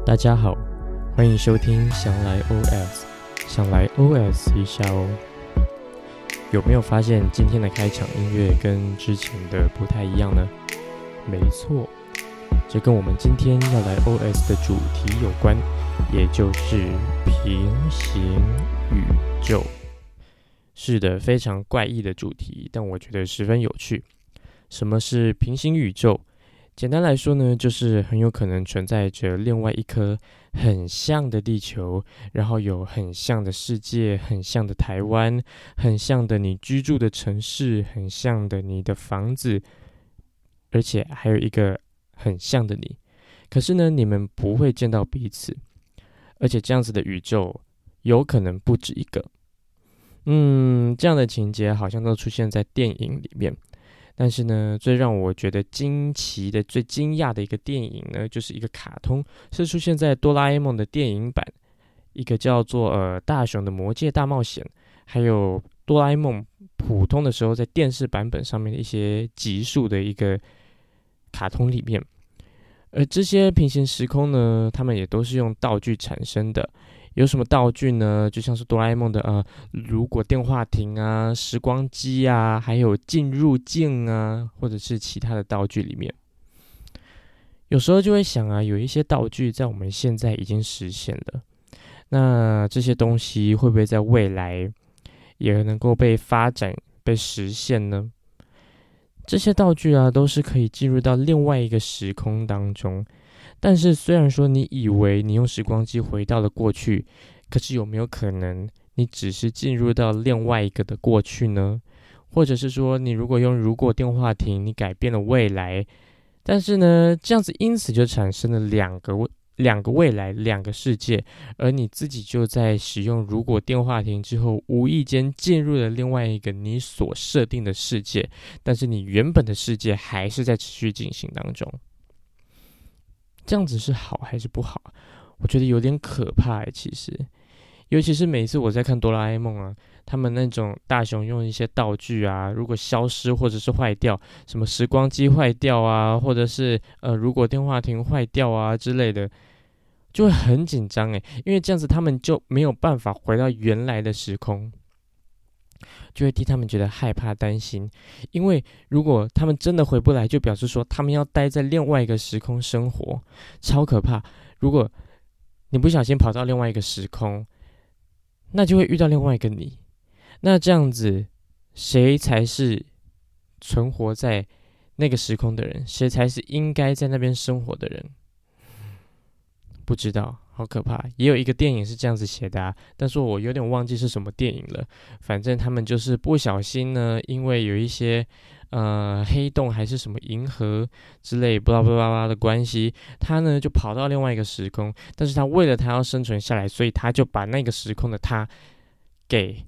大家好，欢迎收听想来 OS， 想来 OS 一下哦。有没有发现今天的开场音乐跟之前的不太一样呢？没错，这跟我们今天要来 OS 的主题有关，也就是平行宇宙。是的，非常怪异的主题，但我觉得十分有趣。什么是平行宇宙？简单来说呢，就是很有可能存在着另外一颗很像的地球，然后有很像的世界，很像的台湾，很像的你居住的城市，很像的你的房子，而且还有一个很像的你。可是呢，你们不会见到彼此，而且这样子的宇宙有可能不止一个。这样的情节好像都出现在电影里面。但是呢，最让我觉得惊奇的、最惊讶的一个电影呢，就是一个卡通，是出现在哆啦 A 梦的电影版，一个叫做大雄的魔界大冒险，还有哆啦 A 梦普通的时候在电视版本上面的一些集数的一个卡通里面。而这些平行时空呢，他们也都是用道具产生的。有什么道具呢？就像是哆啦 A 梦的如果电话亭啊、时光机啊，还有进入镜啊，或者是其他的道具里面。有时候就会想啊，有一些道具在我们现在已经实现了，那这些东西会不会在未来也能够被发展、被实现呢？这些道具啊，都是可以进入到另外一个时空当中。但是虽然说你以为你用时光机回到了过去，可是有没有可能你只是进入到另外一个的过去呢？或者是说你如果用如果电话亭，你改变了未来，但是呢这样子因此就产生了两个未来，两个世界，而你自己就在使用如果电话亭之后，无意间进入了另外一个你所设定的世界，但是你原本的世界还是在持续进行当中。这样子是好还是不好？我觉得有点可怕其实，尤其是每次我在看哆啦 A 梦啊，他们那种大雄用一些道具啊，如果消失或者是坏掉，什么时光机坏掉啊，或者是如果电话亭坏掉啊之类的，就会很紧张因为这样子他们就没有办法回到原来的时空。就会替他们觉得害怕担心，因为如果他们真的回不来，就表示说他们要待在另外一个时空生活，超可怕。如果你不小心跑到另外一个时空，那就会遇到另外一个你，那这样子谁才是存活在那个时空的人？谁才是应该在那边生活的人？不知道，好可怕。也有一个电影是这样子写的但是我有点忘记是什么电影了。反正他们就是不小心呢，因为有一些黑洞还是什么银河之类巴拉巴拉巴拉的关系，他呢就跑到另外一个时空，但是他为了他要生存下来，所以他就把那个时空的他给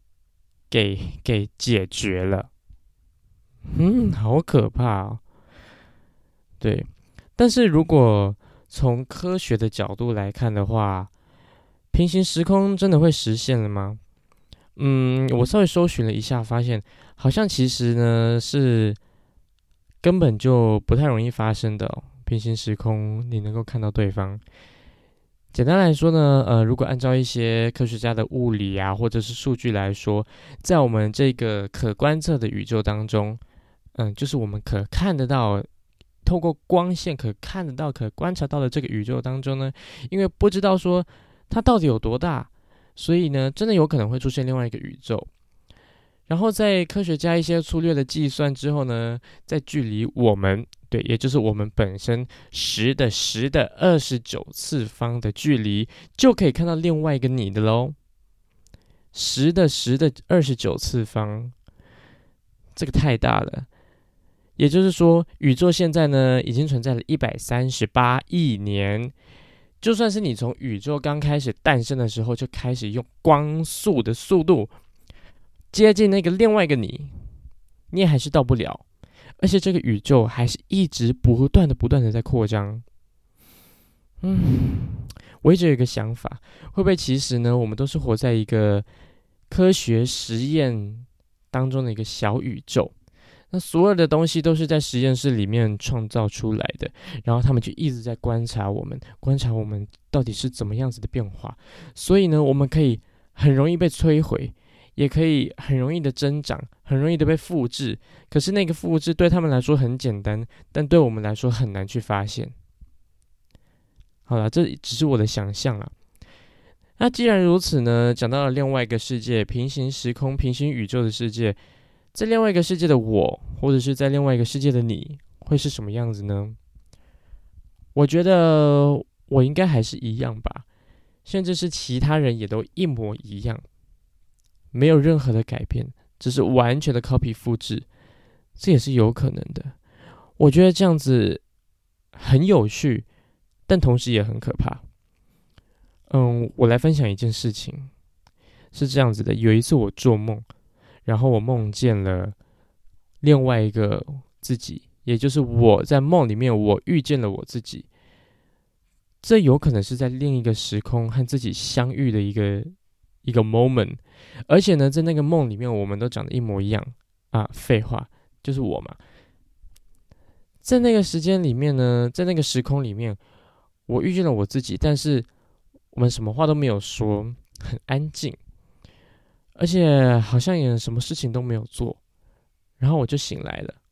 解决了。好可怕对，但是如果从科学的角度来看的话，平行时空真的会实现了吗？我稍微搜寻了一下，发现好像其实呢是根本就不太容易发生的平行时空你能够看到对方。简单来说呢，如果按照一些科学家的物理啊或者是数据来说，在我们这个可观测的宇宙当中，就是我们可看得到透过光线可看得到、可观察到的这个宇宙当中呢，因为不知道说它到底有多大，所以呢，真的有可能会出现另外一个宇宙。然后在科学家一些粗略的计算之后呢，在距离我们，也就是我们本身10的29次方的距离，就可以看到另外一个你的咯。10的29次方，这个太大了。也就是说，宇宙现在呢已经存在了138亿年。就算是你从宇宙刚开始诞生的时候就开始用光速的速度接近那个另外一个你也还是到不了。而且这个宇宙还是一直不断的在扩张。我一直有一个想法，会不会其实呢，我们都是活在一个科学实验当中的一个小宇宙？ 那所有的东西都是在实验室里面创造出来的，然后他们就一直在观察我们到底是怎么样子的变化。所以呢，我们可以很容易被摧毁，也可以很容易的增长，很容易的被复制。可是那个复制对他们来说很简单，但对我们来说很难去发现。好啦，这只是我的想象啦。那既然如此呢，讲到了另外一个世界，平行时空、平行宇宙的世界，在另外一个世界的我，或者是在另外一个世界的你，会是什么样子呢？我觉得我应该还是一样吧，甚至是其他人也都一模一样，没有任何的改变，只是完全的 copy 复制，这也是有可能的。我觉得这样子很有趣，但同时也很可怕。我来分享一件事情，是这样子的。有一次我做梦，然后我梦见了另外一个自己，也就是我在梦里面我遇见了我自己。这有可能是在另一个时空和自己相遇的一个 moment， 而且呢，在那个梦里面我们都长得一模一样啊，废话，就是我嘛。在那个时间里面呢，在那个时空里面，我遇见了我自己，但是我们什么话都没有说，很安静，而且好像也什么事情都没有做，然后我就醒来了。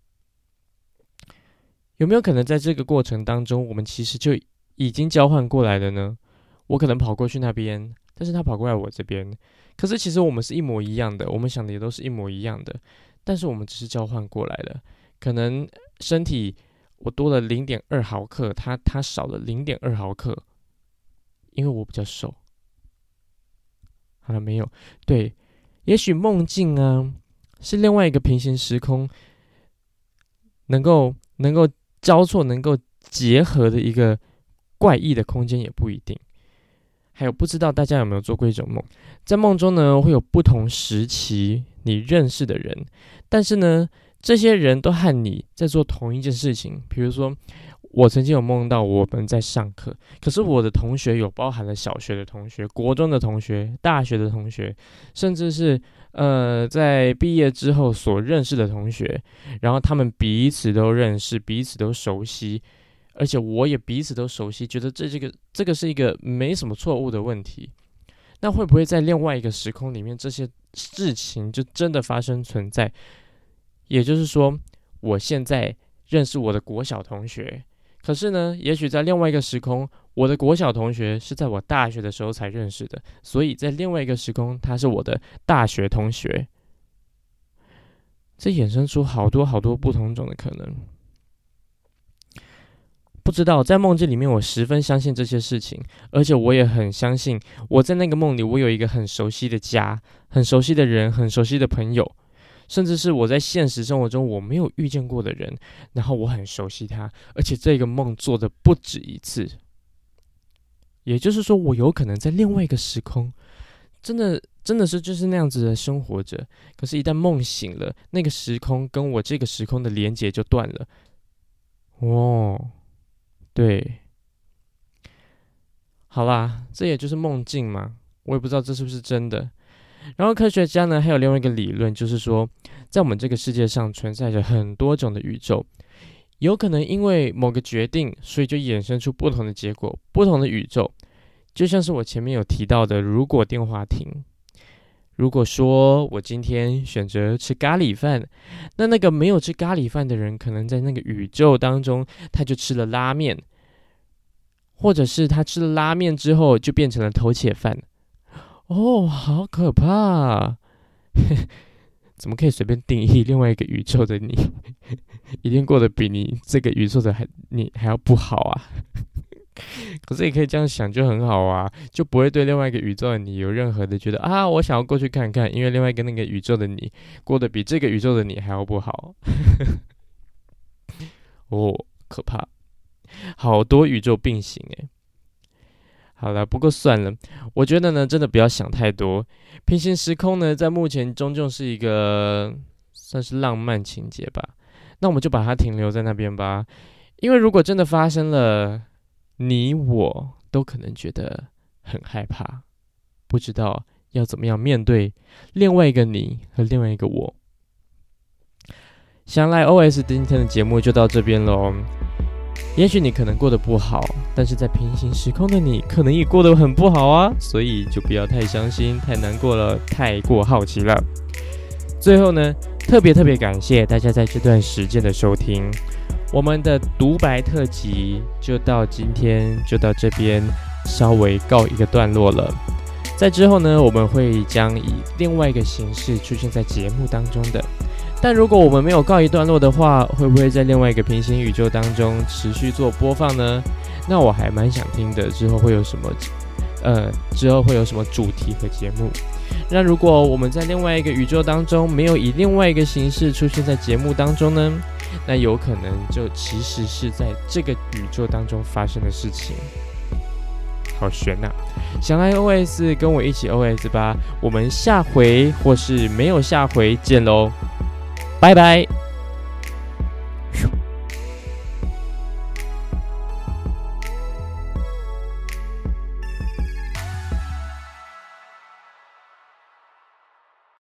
有没有可能在这个过程当中，我们其实就已经交换过来了呢？我可能跑过去那边，但是他跑过来我这边，可是其实我们是一模一样的，我们想的也都是一模一样的，但是我们只是交换过来了。可能身体我多了 0.2 毫克，他少了 0.2 毫克，因为我比较瘦。好了没有？对，也许梦境啊是另外一个平行时空能够交错、能够结合的一个怪异的空间，也不一定。还有，不知道大家有没有做过一种梦，在梦中呢会有不同时期你认识的人，但是呢这些人都和你在做同一件事情。比如说我曾经有梦到我们在上课，可是我的同学有包含了小学的同学、国中的同学、大学的同学，甚至是在毕业之后所认识的同学，然后他们彼此都认识，彼此都熟悉，而且我也彼此都熟悉，觉得这个是一个没什么错误的问题。那会不会在另外一个时空里面，这些事情就真的发生存在？也就是说，我现在认识我的国小同学，可是呢，也许在另外一个时空，我的国小同学是在我大学的时候才认识的，所以在另外一个时空，他是我的大学同学。这衍生出好多好多不同种的可能。不知道，在梦境里面，我十分相信这些事情，而且我也很相信，我在那个梦里，我有一个很熟悉的家，很熟悉的人，很熟悉的朋友，甚至是我在现实生活中我没有遇见过的人，然后我很熟悉他，而且这个梦做的不止一次。也就是说，我有可能在另外一个时空，真的是就是那样子的生活着。可是，一旦梦醒了，那个时空跟我这个时空的连结就断了。哦，对，好啦，这也就是梦境嘛，我也不知道这是不是真的。然后科学家呢，还有另外一个理论，就是说，在我们这个世界上存在着很多种的宇宙，有可能因为某个决定，所以就衍生出不同的结果，不同的宇宙。就像是我前面有提到的，如果电话亭。如果说我今天选择吃咖喱饭，那个没有吃咖喱饭的人，可能在那个宇宙当中，他就吃了拉面，或者是他吃了拉面之后就变成了头铁饭。哦，好可怕啊！怎么可以随便定义另外一个宇宙的你？一定过得比你这个宇宙的你还要不好啊！可是也可以这样想，就很好啊，就不会对另外一个宇宙的你有任何的觉得啊，我想要过去看看，因为另外一个那个宇宙的你过得比这个宇宙的你还要不好。哦，可怕，好多宇宙并行诶。好了，不过算了，我觉得呢，真的不要想太多。平行时空呢，在目前终究是一个算是浪漫情节吧。那我们就把它停留在那边吧，因为如果真的发生了，你我都可能觉得很害怕，不知道要怎么样面对另外一个你和另外一个我。 想来 OS 今天的节目就到这边咯。也许你可能过得不好，但是在平行时空的你可能也过得很不好啊，所以就不要太伤心、太难过了、太过好奇了。最后呢，特别感谢大家在这段时间的收听。我们的独白特辑就到今天就到这边稍微告一个段落了。在之后呢，我们会将以另外一个形式出现在节目当中的。但如果我们没有告一段落的话，会不会在另外一个平行宇宙当中持续做播放呢？那我还蛮想听的，之后会有什么主题和节目。那如果我们在另外一个宇宙当中没有以另外一个形式出现在节目当中呢，那有可能就其实是在这个宇宙当中发生的事情。好悬啊！想来 OS 跟我一起 OS 吧，我们下回或是没有下回见咯，拜拜。